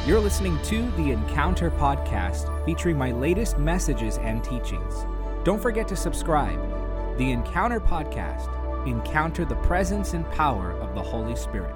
You're listening to the Encounter Podcast, featuring my latest messages and teachings. Don't forget to subscribe. The Encounter Podcast. Encounter the presence and power of the Holy Spirit.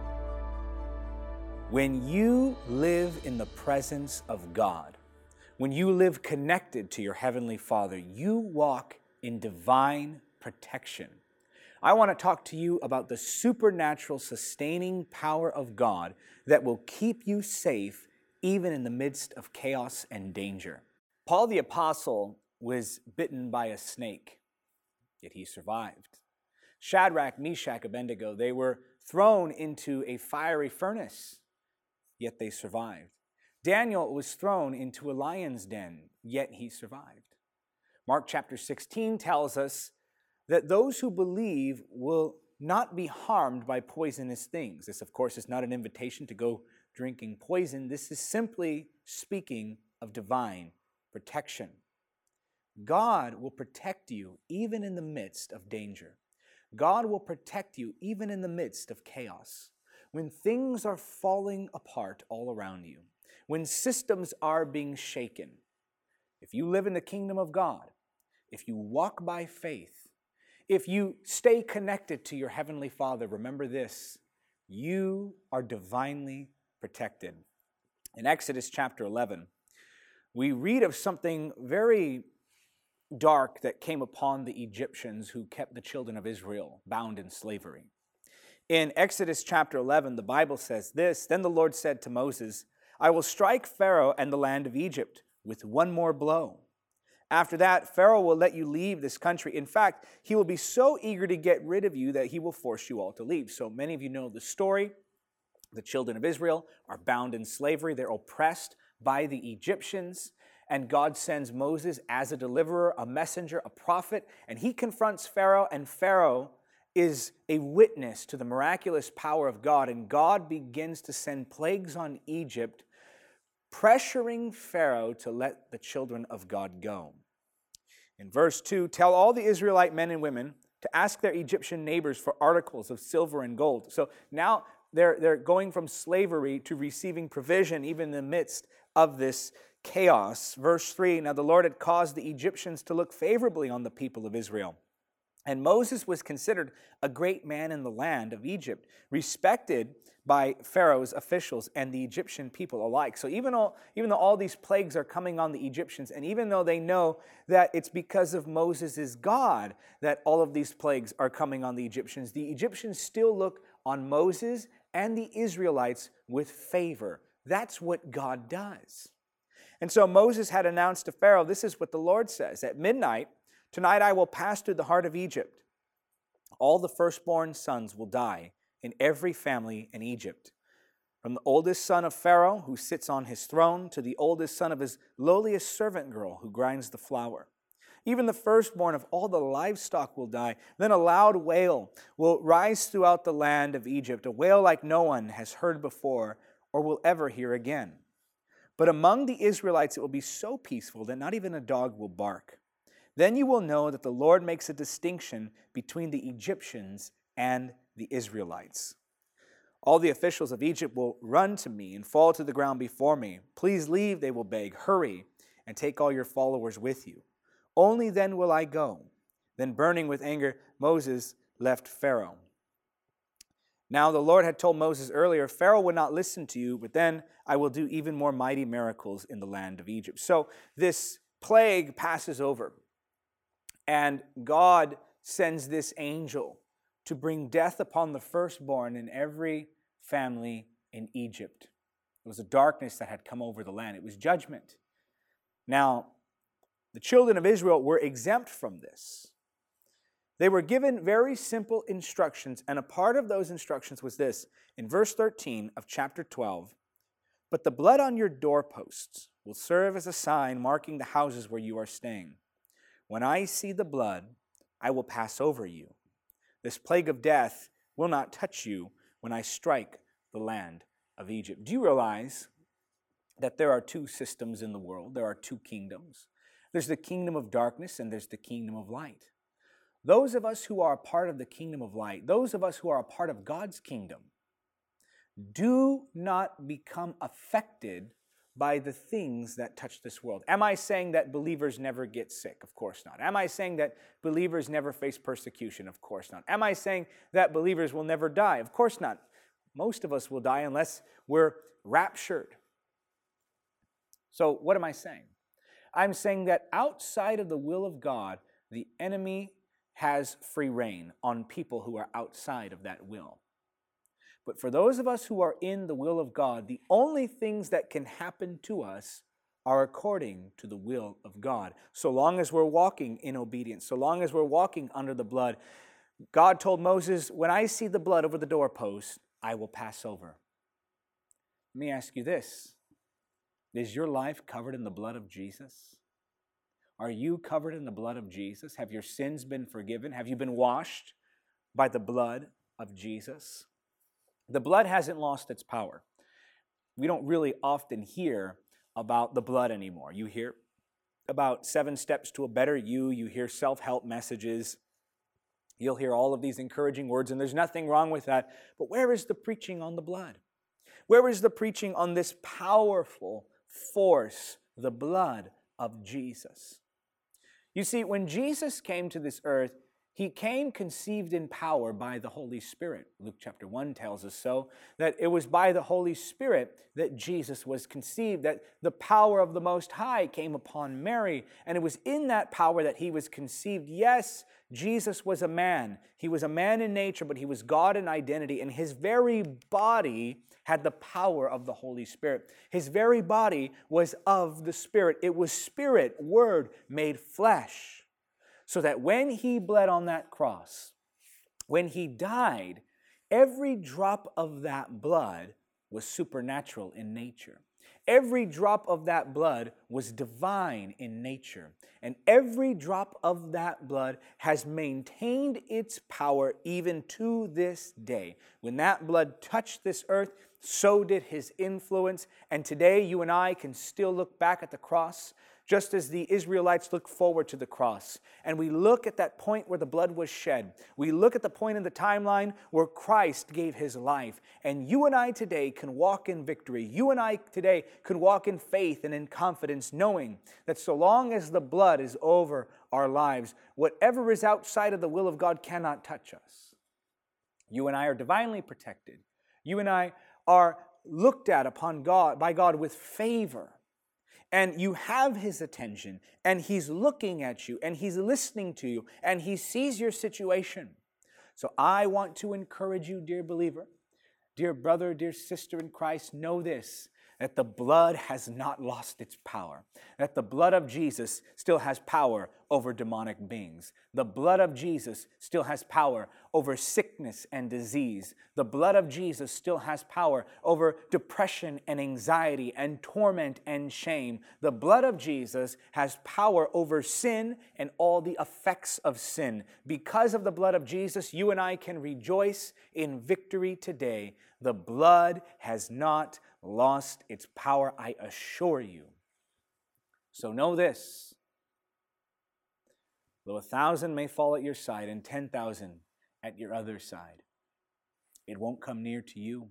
When you live in the presence of God, when you live connected to your Heavenly Father, you walk in divine protection. I want to talk to you about the supernatural sustaining power of God that will keep you safe even in the midst of chaos and danger. Paul the Apostle was bitten by a snake, yet he survived. Shadrach, Meshach, Abednego, they were thrown into a fiery furnace, yet they survived. Daniel was thrown into a lion's den, yet he survived. Mark chapter 16 tells us that those who believe will not be harmed by poisonous things. This, of course, is not an invitation to go drinking poison. This is simply speaking of divine protection. God will protect you even in the midst of danger. God will protect you even in the midst of chaos. When things are falling apart all around you, when systems are being shaken, if you live in the kingdom of God, if you walk by faith, if you stay connected to your Heavenly Father, remember this: you are divinely protected. In Exodus chapter 11, we read of something very dark that came upon the Egyptians who kept the children of Israel bound in slavery. In Exodus chapter 11, the Bible says this: "Then the Lord said to Moses, I will strike Pharaoh and the land of Egypt with one more blow. After that, Pharaoh will let you leave this country. In fact, he will be so eager to get rid of you that he will force you all to leave." So many of you know the story. The children of Israel are bound in slavery. They're oppressed by the Egyptians. And God sends Moses as a deliverer, a messenger, a prophet. And he confronts Pharaoh. And Pharaoh is a witness to the miraculous power of God. And God begins to send plagues on Egypt, pressuring Pharaoh to let the children of God go. In verse 2, "Tell all the Israelite men and women to ask their Egyptian neighbors for articles of silver and gold." So now they're going from slavery to receiving provision even in the midst of this chaos. Verse 3, "Now the Lord had caused the Egyptians to look favorably on the people of Israel. And Moses was considered a great man in the land of Egypt, respected by Pharaoh's officials and the Egyptian people alike." So even though all these plagues are coming on the Egyptians, and even though they know that it's because of Moses' God that all of these plagues are coming on the Egyptians still look on Moses and the Israelites with favor. That's what God does. And so Moses had announced to Pharaoh, "This is what the Lord says. At midnight, tonight I will pass through the heart of Egypt. All the firstborn sons will die in every family in Egypt, from the oldest son of Pharaoh who sits on his throne to the oldest son of his lowliest servant girl who grinds the flour. Even the firstborn of all the livestock will die. Then a loud wail will rise throughout the land of Egypt, a wail like no one has heard before or will ever hear again. But among the Israelites it will be so peaceful that not even a dog will bark. Then you will know that the Lord makes a distinction between the Egyptians and the Israelites. All the officials of Egypt will run to me and fall to the ground before me. 'Please leave,' they will beg. 'Hurry and take all your followers with you. Only then will I go.' Then burning with anger, Moses left Pharaoh. Now the Lord had told Moses earlier, 'Pharaoh would not listen to you, but then I will do even more mighty miracles in the land of Egypt.'" So this plague passes over. And God sends this angel to bring death upon the firstborn in every family in Egypt. It was a darkness that had come over the land. It was judgment. Now, the children of Israel were exempt from this. They were given very simple instructions, and a part of those instructions was this. In verse 13 of chapter 12, "But the blood on your doorposts will serve as a sign marking the houses where you are staying. When I see the blood, I will pass over you. This plague of death will not touch you when I strike the land of Egypt." Do you realize that there are two systems in the world? There are two kingdoms. There's the kingdom of darkness and there's the kingdom of light. Those of us who are a part of the kingdom of light, those of us who are a part of God's kingdom, do not become affected by the things that touch this world. Am I saying that believers never get sick? Of course not. Am I saying that believers never face persecution? Of course not. Am I saying that believers will never die? Of course not. Most of us will die unless we're raptured. So what am I saying? I'm saying that outside of the will of God, the enemy has free reign on people who are outside of that will. But for those of us who are in the will of God, the only things that can happen to us are according to the will of God. So long as we're walking in obedience, so long as we're walking under the blood. God told Moses, when I see the blood over the doorpost, I will pass over. Let me ask you this. Is your life covered in the blood of Jesus? Are you covered in the blood of Jesus? Have your sins been forgiven? Have you been washed by the blood of Jesus? The blood hasn't lost its power. We don't really often hear about the blood anymore. You hear about 7 steps to a better you. You hear self-help messages. You'll hear all of these encouraging words, and there's nothing wrong with that. But where is the preaching on the blood? Where is the preaching on this powerful force, the blood of Jesus? You see, when Jesus came to this earth, he came conceived in power by the Holy Spirit. Luke chapter 1 tells us so, that it was by the Holy Spirit that Jesus was conceived, that the power of the Most High came upon Mary, and it was in that power that he was conceived. Yes, Jesus was a man. He was a man in nature, but he was God in identity, and his very body had the power of the Holy Spirit. His very body was of the Spirit. It was Spirit, Word, made flesh. So that when he bled on that cross, when he died, every drop of that blood was supernatural in nature. Every drop of that blood was divine in nature. And every drop of that blood has maintained its power even to this day. When that blood touched this earth, so did his influence. And today you and I can still look back at the cross, just as the Israelites look forward to the cross. And we look at that point where the blood was shed. We look at the point in the timeline where Christ gave his life. And you and I today can walk in victory. You and I today can walk in faith and in confidence, knowing that so long as the blood is over our lives, whatever is outside of the will of God cannot touch us. You and I are divinely protected. You and I are looked at upon God by God with favor. And you have his attention, and he's looking at you, and he's listening to you, and he sees your situation. So I want to encourage you, dear believer, dear brother, dear sister in Christ, know this, that the blood has not lost its power, that the blood of Jesus still has power over demonic beings. The blood of Jesus still has power over sickness and disease. The blood of Jesus still has power over depression and anxiety and torment and shame. The blood of Jesus has power over sin and all the effects of sin. Because of the blood of Jesus, you and I can rejoice in victory today. The blood has not lost its power, I assure you. So know this. Though 1,000 may fall at your side and 10,000 at your other side, it won't come near to you.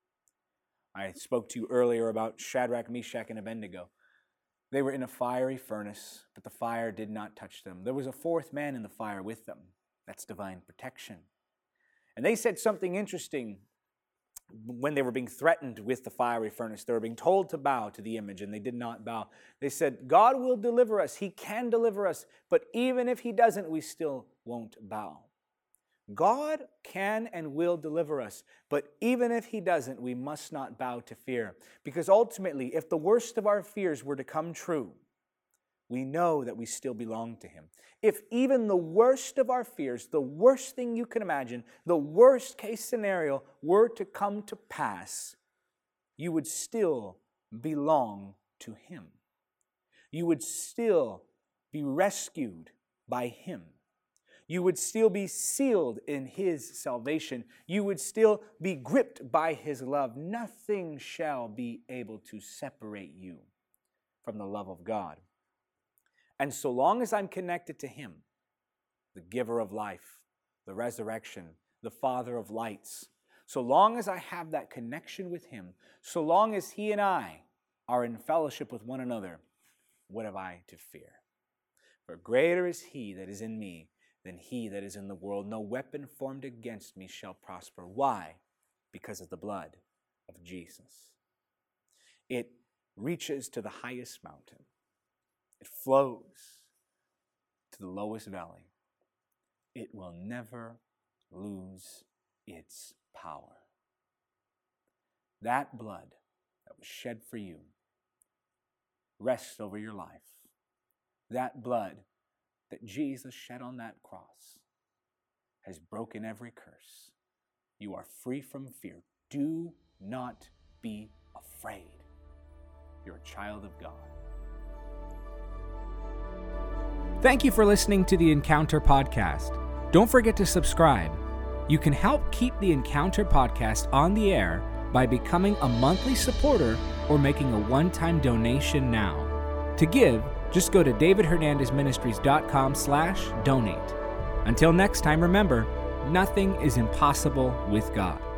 I spoke to you earlier about Shadrach, Meshach, and Abednego. They were in a fiery furnace, but the fire did not touch them. There was a 4th man in the fire with them. That's divine protection. And they said something interesting when they were being threatened with the fiery furnace. They were being told to bow to the image, and they did not bow. They said, God will deliver us. He can deliver us. But even if he doesn't, we still won't bow. God can and will deliver us. But even if he doesn't, we must not bow to fear. Because ultimately, if the worst of our fears were to come true, we know that we still belong to him. If even the worst of our fears, the worst thing you can imagine, the worst case scenario were to come to pass, you would still belong to him. You would still be rescued by him. You would still be sealed in his salvation. You would still be gripped by his love. Nothing shall be able to separate you from the love of God. And so long as I'm connected to him, the giver of life, the resurrection, the Father of lights, So long as I have that connection with him, so long as he and I are in fellowship with one another, what have I to fear? For greater is he that is in me than he that is in the world. No weapon formed against me shall prosper. Why? Because of the blood of Jesus. It reaches to the highest mountain. It flows to the lowest valley. It will never lose its power. That blood that was shed for you rests over your life. That blood that Jesus shed on that cross has broken every curse. You are free from fear. Do not be afraid. You're a child of God. Thank you for listening to the Encounter Podcast. Don't forget to subscribe. You can help keep the Encounter Podcast on the air by becoming a monthly supporter or making a one-time donation now. To give, just go to davidhernandezministries.com/donate. Until next time, remember, nothing is impossible with God.